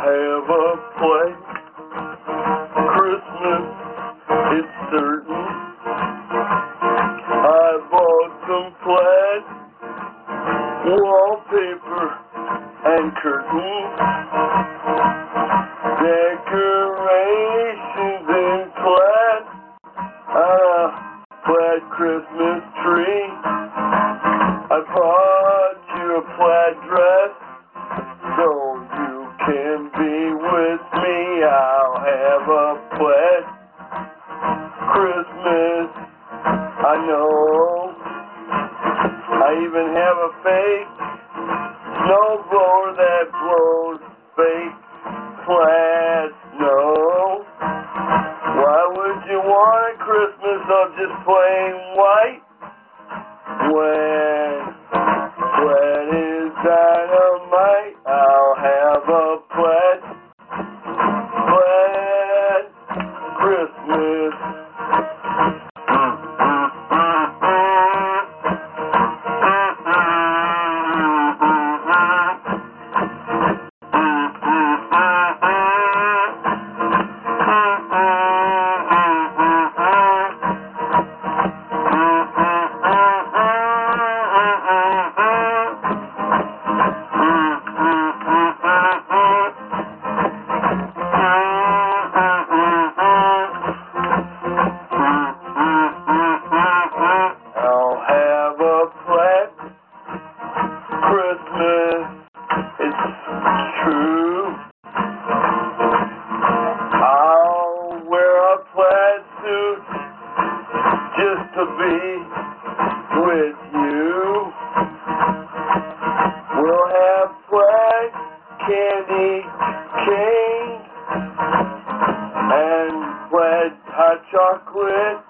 have a place. Christmas, it's certain. I bought some plaid, wallpaper, and curtains. Decorations in plaid, plaid Christmas tree. I bought you a plaid dress, so you can be with me. I'll have a plaid Christmas, I know. I even have a fake snowblower that blows fake plaid snow. Why would you want Christmas of just plain white when plaid is dynamite? I'll have a plaid Christmas. Christmas, it's true. I'll wear a plaid suit just to be with you. We'll have plaid candy canes and plaid hot chocolate